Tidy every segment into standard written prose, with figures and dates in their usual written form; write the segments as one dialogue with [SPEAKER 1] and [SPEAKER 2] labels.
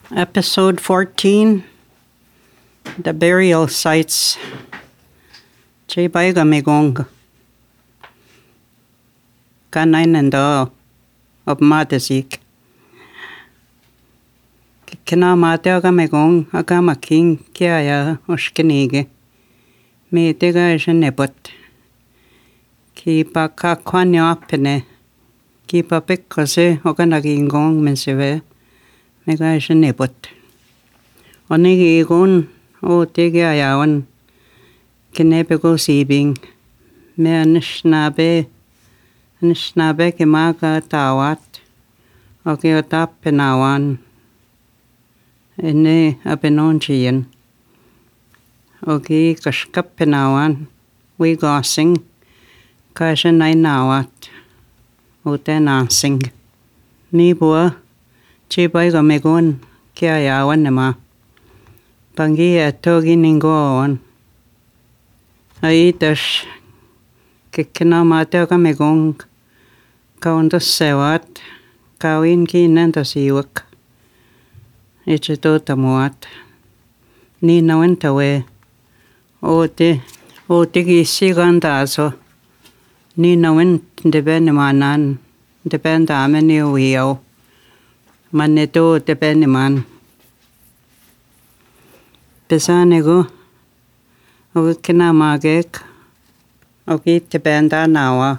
[SPEAKER 1] Episode 14, The Burial Sites. Che baiga me gong. Kanain and of Madasik. Kina Mataga me gong, Agama King, Kiaya, Oshkinige. Me digga genebut. Kipa kakwanyo apene. Kipa pikkose, Oganagin gong mensive. Mega genebut. Onigi gun, O tigia yawan. Kinepego sibing. Me anishnabe ke maga tawat. Ogi otap penawan. Ene abenonjian. Ogi kashkap penawan. We gossing. Kashan I nawat. Ute nansing. Ni bua. Chibai go megun. Kia yawan nema. Pangi atogi ningoan. Aitas kikina mateo megong kaundos sewat kawin kinanda siwak ichito tamuat ni nawantawe ote gisigandaso ni nawin depende manan depende ameni wiyo maneto depende man pesanego o kina magek o te benda nawa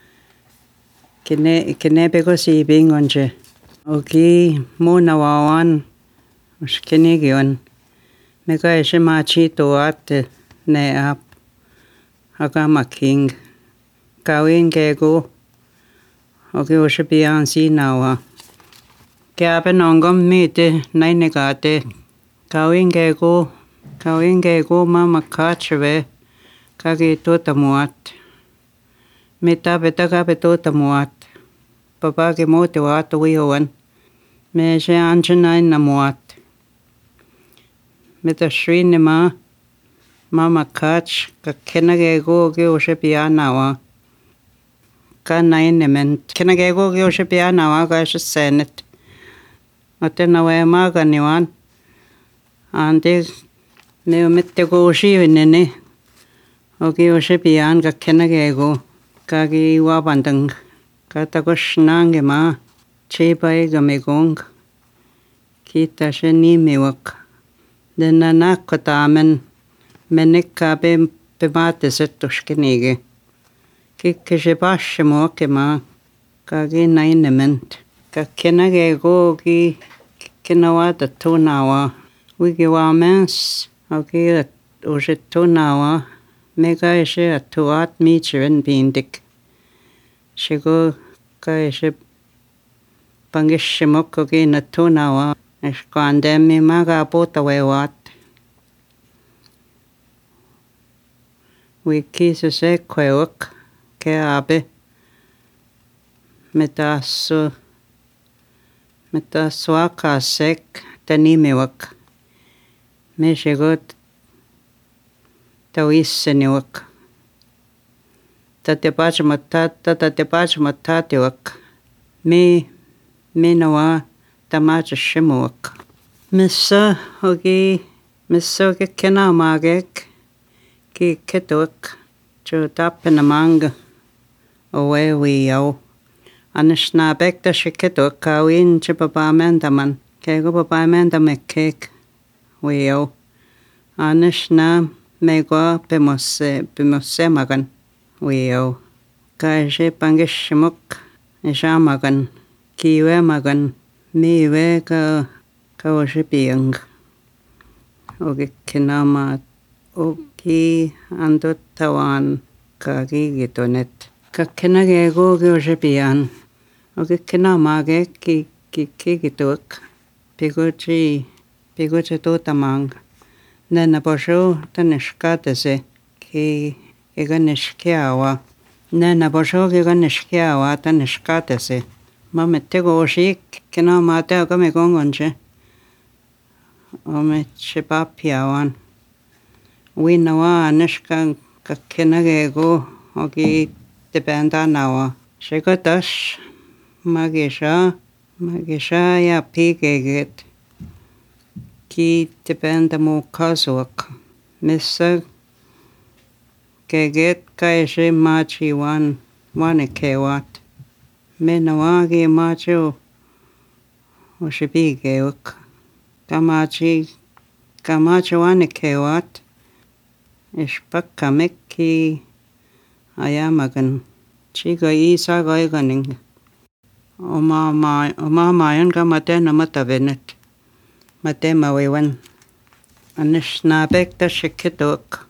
[SPEAKER 1] kine bego si bingonje o ki mo nawawan os kine gion mega eshe machi to at ne ap agama king kawin gego o ki oshe bian si nawa kya benongom mite nai negate kawin gego mama kachwe kagi to tamuat. Meta betaga beto tamuat. Papa ke mote wat wiwan. Me she anjana namuat. Meta shrini mama kach ka kenage go ge oshe pianawa. Ka nainement. Kenage go ge oshe pianawa ka she senet. Ate nawe maga niwan. Ande me mette go shi winene. Ogi oshe pian ka kenagego kagi wabandang katagosh nange ma chebai gamegong kita sheni mewak denana kotamen menikka be mate settoshkenige kikkeshe bashe moke ma kagi nainement ka kenagego gi kenawata tunawa wigi wamens ogi oshe tunawa Mega eshe atuat michiren bindik. Shigo ka eshe pangishimoko gi natunawa. Eshkwandemi maga bota wewat. Wiki se kwewak ke abe. Metasu aka sek tanimewak. Me shigot Tawisseniwak. Tate pachmatatiwak. Me nawa tamacha shimuwak. Missa ogi kena magek ki ketuwak. Chu tapenamanga owe wiyaw. Anishna bekta shiketuwak kawin chipapamendaman. Kego papamendamek wiyaw. Anishna Mego pemose magan wiyo kaje pangishimuk magan kiwe magan miwe ka oshipiang ogi kinama ogi ando tawan kagi gitonet ka kinagego gi oshipian ogi kinama ge ki gituk pigochi to tamang Nena bosho tanishkatese ki iganishkiawa. Nena bosho ki iganishkiawa tanishkatese. Mametego oshik kina mate agame gongonche. Ome chipapiawan. Winawa anishka kakinagego ogi dependa nawa. Shigotash magisha ya pigeget. ki depende mo kasuak. Missa keget kaishe machi wane kewat. Menawagi macho ushibigewak. Kamacho wane kewat. Ishpaka meki ayamagan. Chiga isa gaiganing. Oma ka matena matavenet. Matema wewan. Anish nabek shikitok.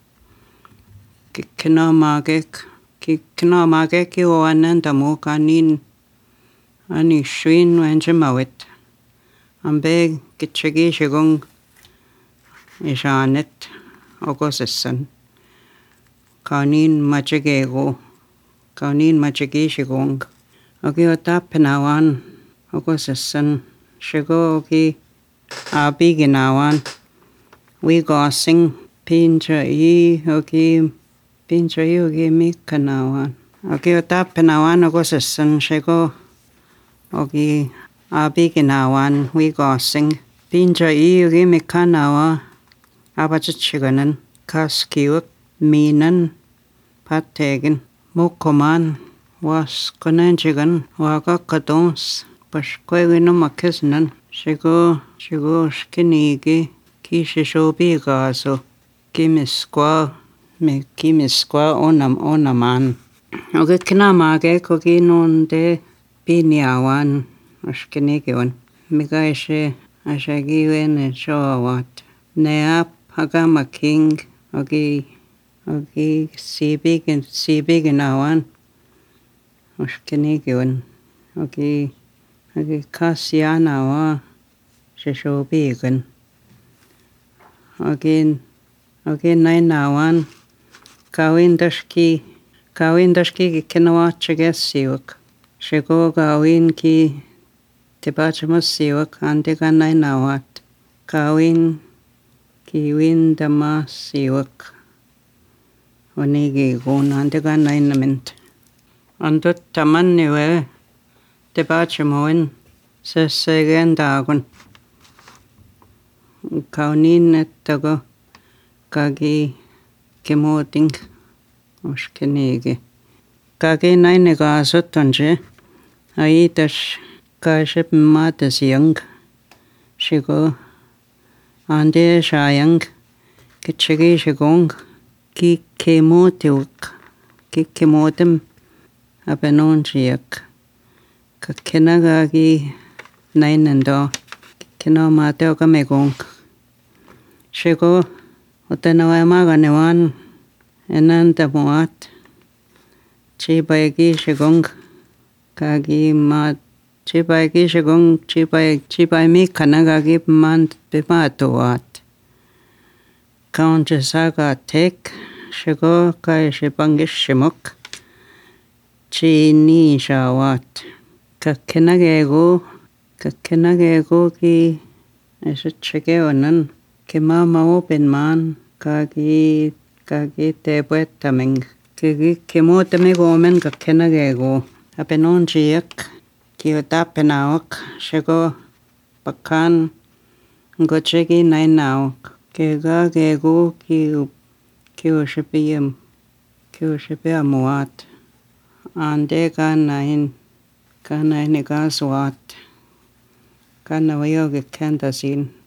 [SPEAKER 1] Kinamagek o ananda mo kanin. Ani shuin wenjamawit. Ambe kitchagi shigong ishanet ogosessan. Kanin machagego. Kanin machagi shigong. Ogi otapinawan ogosessan. Shigo ogi abiginawan. We gossing pincha ogi mikanawan. Ogi otapinawan ogosessan. Shigo ogi abiginawan. We gossing pincha ogi mikanawa. Abachichiganan. Kaskiwak. Minan. Pategen. Mukoman. Was konanchigan. Wakakadons. Pashkwewinomakisnan. Shigo shkinigi. Kishishobigaso. Kimiskwa onaman. Ogi kinamage kogi nonde piniawan. Shkinigiwan. Migaishe ashagiwen shawat. Neap hagama king. Ogi sibiginawan. Shkinigiwan. Ogi kasyanawa. Shishobigan. Ogi nainawan. Kawindashki kinawachagesiwak. Shigo gawin ki tibachamasiwak andiga nainawat. Kawin windamasiwak. Onigi gun andiga nainamint. Andut tamanniwe tibachamoin sesegendagun. Kaunin ettago kagi kimoting ushkinigi. Kagi nainigasuttonje aitash kaiship matasiyang. Shigo ande shayang kitchigi shigong ki kimotim abenonjiyak. Kakinagagi nainando kinomate okamegong. Shigo utanawamaganiwan enantamuat chibayagi shigong chibayagi shigong chibay mi kanagagi bimatuat. Kaunjasaga tek shigo kaishipangishimuk chini shawat. Kakinagego ki eshichegeonan kimama open man kagi tebuetaming kimotamigomen kakinagego apenonjiak kiotapenawak shigo bakan ngochegi nainawak kegagego kioshipiamuat ande kanainigaswat kanawayoge kandasin.